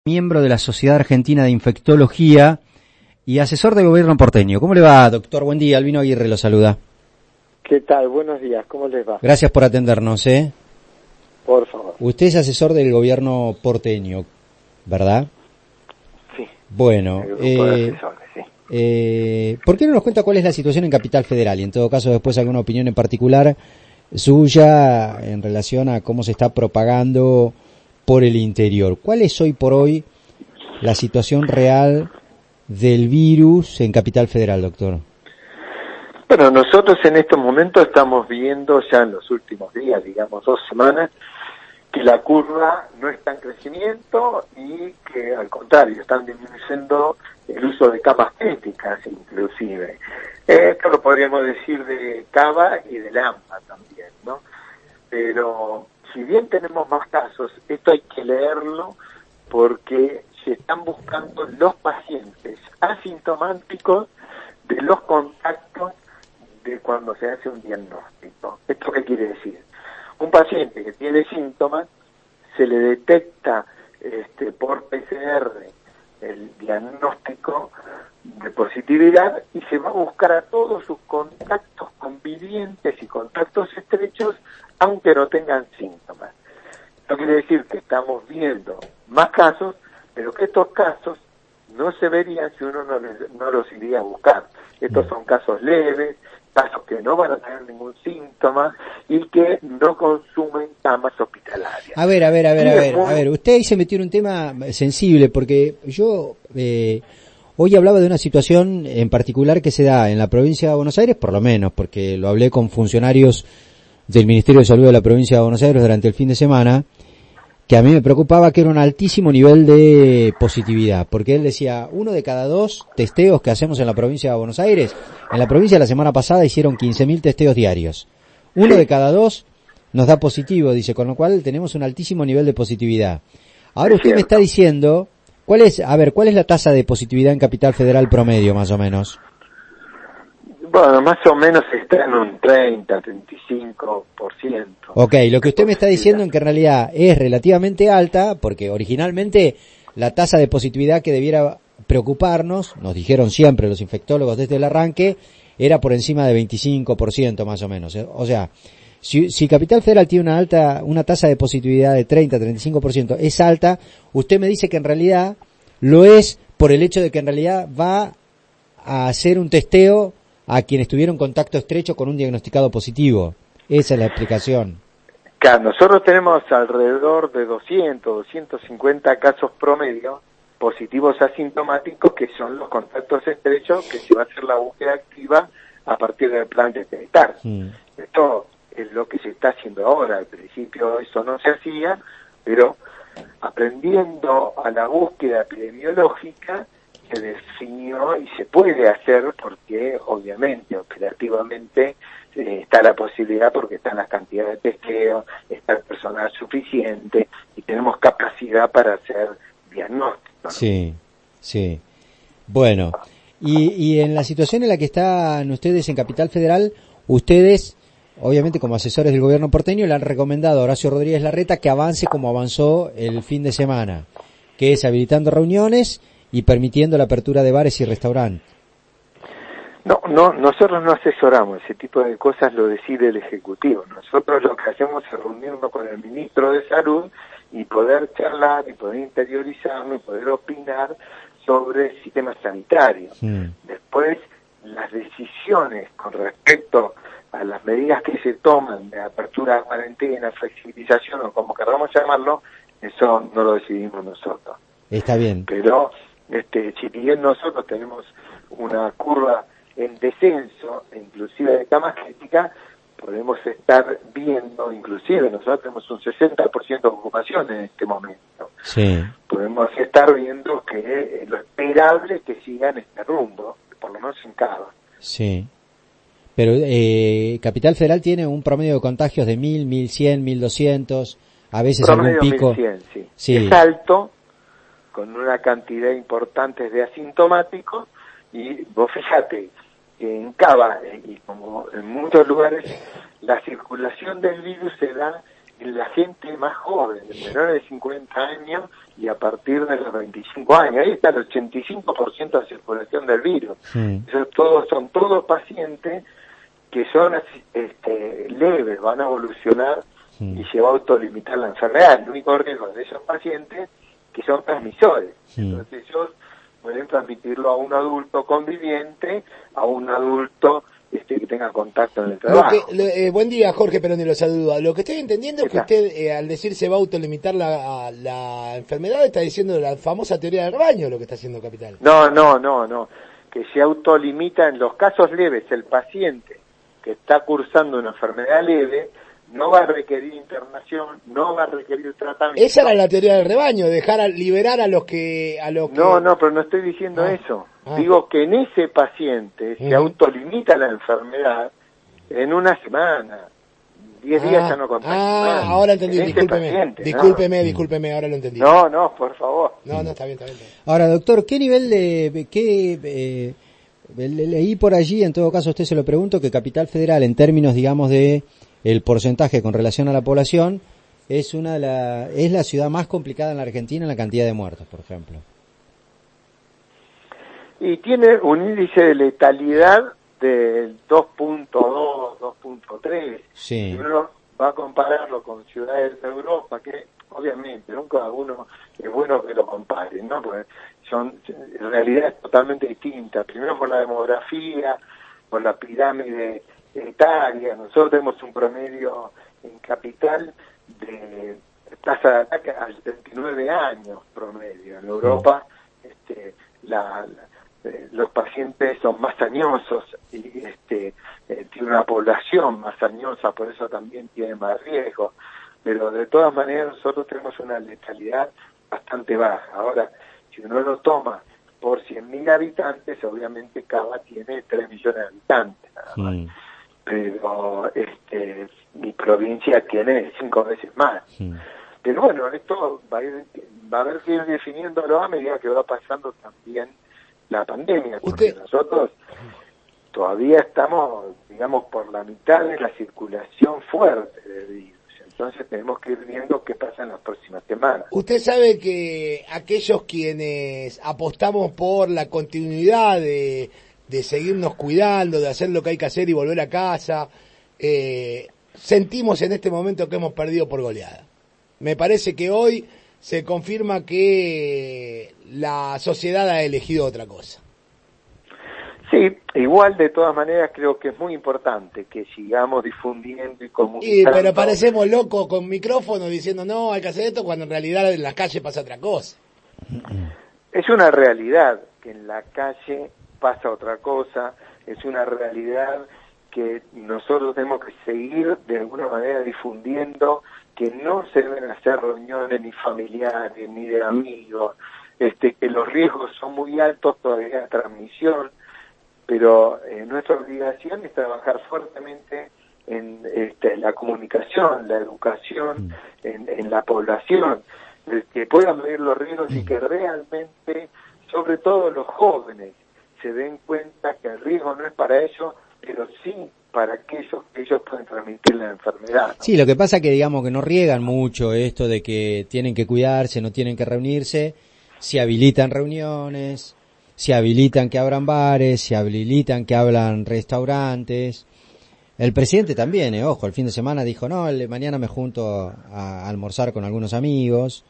Miembro de la Sociedad Argentina de Infectología y asesor del gobierno porteño. ¿Cómo le va, doctor? Buen día, Albino Aguirre lo saluda. ¿Qué tal? Buenos días, ¿cómo les va? Gracias por atendernos, Por favor. Usted es asesor del gobierno porteño, ¿verdad? Sí. Bueno, El grupo de asesores, sí. ¿Por qué no nos cuenta cuál es la situación en Capital Federal? Y en todo caso, después alguna opinión en particular suya en relación a cómo se está propagando por el interior. ¿Cuál es hoy por hoy la situación real del virus en Capital Federal, doctor? Bueno, nosotros en estos momentos estamos viendo ya en los últimos días, digamos 2 semanas, que la curva no está en crecimiento y que al contrario están disminuyendo el uso de camas críticas inclusive. Esto lo podríamos decir de Cava y de Lampa también, ¿no? Pero si bien tenemos más casos, esto hay que leerlo porque se están buscando los pacientes asintomáticos de los contactos de cuando se hace un diagnóstico. ¿Esto qué quiere decir? Un paciente que tiene síntomas, se le detecta por PCR el diagnóstico de positividad y se va a buscar a todos sus contactos convivientes y contactos estrechos, aunque no tengan síntomas. Esto quiere decir que estamos viendo más casos, pero que estos casos no se verían si uno no los iría a buscar. Estos son casos leves, casos que no van a tener ningún síntoma y que no consumen camas hospitalarias. A ver, usted ahí se metió en un tema sensible porque yo hoy hablaba de una situación en particular que se da en la provincia de Buenos Aires, por lo menos, porque lo hablé con funcionarios del Ministerio de Salud de la provincia de Buenos Aires durante el fin de semana, que a mí me preocupaba que era un altísimo nivel de positividad, porque él decía, 1 de cada 2 testeos que hacemos en la provincia de Buenos Aires, en la provincia la semana pasada hicieron 15.000 testeos diarios. 1 de cada 2 nos da positivo, dice, con lo cual tenemos un altísimo nivel de positividad. Ahora usted me está diciendo, ¿cuál es la tasa de positividad en Capital Federal promedio, más o menos? Bueno, más o menos está en un 30-35%. Ok, lo que usted me está diciendo en que en realidad es relativamente alta, porque originalmente la tasa de positividad que debiera preocuparnos, nos dijeron siempre los infectólogos desde el arranque, era por encima de 25% más o menos. O sea, si Capital Federal tiene una tasa de positividad de 30-35%, es alta, usted me dice que en realidad lo es por el hecho de que en realidad va a hacer un testeo a quienes tuvieron contacto estrecho con un diagnosticado positivo. Esa es la explicación. Claro, nosotros tenemos alrededor de 250 casos promedio positivos asintomáticos, que son los contactos estrechos que se va a hacer la búsqueda activa a partir del plan de detectar. Esto es lo que se está haciendo ahora. Al principio eso no se hacía, pero aprendiendo a la búsqueda epidemiológica se definió y se puede hacer porque obviamente operativamente está la posibilidad, porque están las cantidades de testeo, está el personal suficiente y tenemos capacidad para hacer diagnóstico, ¿no? Sí. Bueno, y en la situación en la que están ustedes en Capital Federal, ustedes, obviamente como asesores del gobierno porteño, le han recomendado a Horacio Rodríguez Larreta que avance como avanzó el fin de semana, que es habilitando reuniones y permitiendo la apertura de bares y restaurantes. No, nosotros no asesoramos, ese tipo de cosas lo decide el Ejecutivo. Nosotros lo que hacemos es reunirnos con el Ministro de Salud y poder charlar y poder interiorizarnos y poder opinar sobre el sistema sanitario. Después, las decisiones con respecto a las medidas que se toman de apertura de cuarentena, flexibilización o como queramos llamarlo, eso no lo decidimos nosotros. Está bien. Pero si bien nosotros tenemos una curva en descenso, inclusive de camas críticas, podemos estar viendo, inclusive nosotros tenemos un 60% de ocupación en este momento. Sí. Podemos estar viendo que lo esperable es que sigan este rumbo, por lo menos en Cava. Sí. Pero Capital Federal tiene un promedio de contagios de 1.000, 1.100, 1.200, a veces promedio algún pico. 1.100, sí. Es alto, con una cantidad importante de asintomáticos, y vos fíjate que en Cava y como en muchos lugares la circulación del virus se da la gente más joven, menores de 50 años y a partir de los 25 años. Ahí está el 85% de circulación del virus. Son todos pacientes que son leves, van a evolucionar y se va a autolimitar la enfermedad. El único riesgo de esos pacientes que son transmisores. Entonces ellos pueden transmitirlo a un adulto conviviente, a un adulto que tenga contacto en el trabajo. Buen día, Jorge Peroni, lo saluda. Lo que estoy entendiendo es que usted, al decir se va a autolimitar la enfermedad, está diciendo la famosa teoría del rebaño, lo que está haciendo Capital. No. Que se autolimita en los casos leves. El paciente que está cursando una enfermedad leve no va a requerir internación, no va a requerir tratamiento. Esa era la teoría del rebaño, liberar a los que... No, pero no estoy diciendo eso. Digo que en ese paciente se autolimita la enfermedad en una semana. 10 días ya no contacta más. Ahora entendí, discúlpeme, ahora lo entendí. No, por favor. No, está bien. Ahora, doctor, ¿qué nivel leí por allí, en todo caso usted se lo pregunto, que Capital Federal, en términos, digamos, de el porcentaje con relación a la población, es la ciudad más complicada en la Argentina en la cantidad de muertos, por ejemplo? Y tiene un índice de letalidad del 2.2, 2.3. Sí. Si uno va a compararlo con ciudades de Europa, que obviamente nunca uno es bueno que lo compare, ¿no? Porque son realidades totalmente distintas. Primero por la demografía, por la pirámide etaria. Nosotros tenemos un promedio en Capital de tasa de ataque a 79 años promedio. En Europa los pacientes son más añosos y tiene una población más añosa, por eso también tiene más riesgo. Pero de todas maneras nosotros tenemos una letalidad bastante baja. Ahora, si uno lo toma por 100.000 habitantes, obviamente Cava tiene 3 millones de habitantes nada más. Pero mi provincia tiene 5 veces más. Pero bueno, esto va a haber que ir definiéndolo a medida que va pasando también la pandemia, porque nosotros todavía estamos, digamos, por la mitad de la circulación fuerte del virus. Entonces tenemos que ir viendo qué pasa en las próximas semanas. Usted sabe que aquellos quienes apostamos por la continuidad de seguirnos cuidando, de hacer lo que hay que hacer y volver a casa, sentimos en este momento que hemos perdido por goleada. Me parece que hoy se confirma que la sociedad ha elegido otra cosa. Sí, igual de todas maneras creo que es muy importante que sigamos difundiendo y comunicando. Pero parecemos locos con micrófono diciendo no, hay que hacer esto, cuando en realidad en la calle pasa otra cosa. Es una realidad que en la calle pasa otra cosa, es una realidad que nosotros tenemos que seguir de alguna manera difundiendo, que no se deben hacer reuniones ni familiares ni de amigos, que los riesgos son muy altos todavía de transmisión, pero nuestra obligación es trabajar fuertemente en la comunicación, la educación, en la población, que puedan medir los riesgos y que realmente, sobre todo los jóvenes, se den cuenta que el riesgo no es para ellos, pero sí para aquellos que ellos pueden transmitir la enfermedad, ¿no? Sí, lo que pasa es que digamos que no riegan mucho esto de que tienen que cuidarse, no tienen que reunirse, se habilitan reuniones, se habilitan que abran bares, se habilitan que abran restaurantes. El presidente también, ojo, el fin de semana dijo, no, mañana me junto a almorzar con algunos amigos.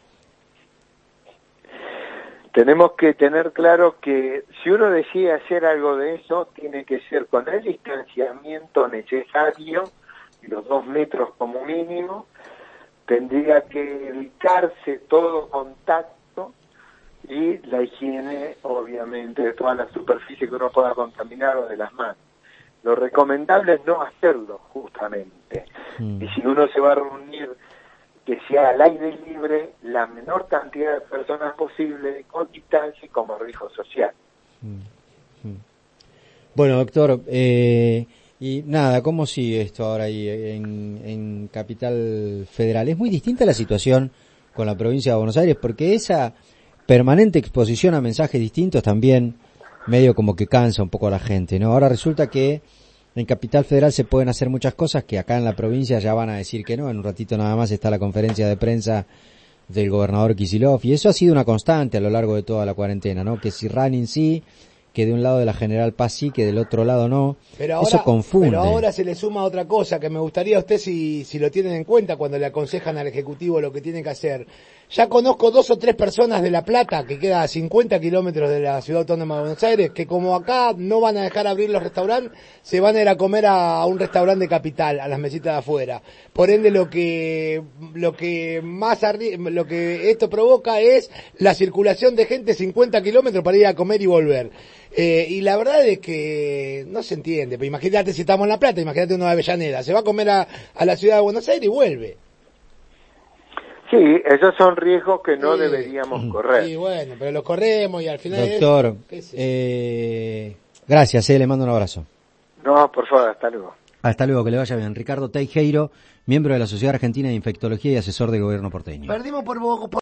Tenemos que tener claro que si uno decide hacer algo de eso, tiene que ser con el distanciamiento necesario, los 2 metros como mínimo, tendría que evitarse todo contacto y la higiene, obviamente, de todas las superficies que uno pueda contaminar o de las manos. Lo recomendable es no hacerlo, justamente. Y si uno se va a reunir, que sea al aire libre, la menor cantidad de personas posible, con distancia y como riesgo social. Bueno, doctor, y nada, ¿cómo sigue esto ahora ahí en Capital Federal? Es muy distinta la situación con la provincia de Buenos Aires, porque esa permanente exposición a mensajes distintos también medio como que cansa un poco a la gente, ¿no? Ahora resulta que En Capital Federal se pueden hacer muchas cosas que acá en la provincia ya van a decir que no. En un ratito nada más está la conferencia de prensa del gobernador Kicillof, y eso ha sido una constante a lo largo de toda la cuarentena, ¿no? Que si running sí, que de un lado de la General Paz sí, que del otro lado no. Pero ahora, eso confunde. Pero ahora se le suma otra cosa que me gustaría a usted si lo tienen en cuenta cuando le aconsejan al Ejecutivo lo que tiene que hacer. Ya conozco 2 o 3 personas de La Plata, que queda a 50 kilómetros de la Ciudad Autónoma de Buenos Aires, que como acá no van a dejar abrir los restaurantes, se van a ir a comer a un restaurante de Capital, a las mesitas de afuera. Por ende, lo que esto provoca es la circulación de gente 50 kilómetros para ir a comer y volver. Y la verdad es que no se entiende. Pero imagínate si estamos en La Plata, imagínate uno de Avellaneda, se va a comer a la Ciudad de Buenos Aires y vuelve. Sí, esos son riesgos que no deberíamos correr. Sí, bueno, pero los corremos y al final... Doctor, gracias, le mando un abrazo. No, por favor, hasta luego. Hasta luego, que le vaya bien. Ricardo Teijeiro, miembro de la Sociedad Argentina de Infectología y asesor de gobierno porteño. Perdimos por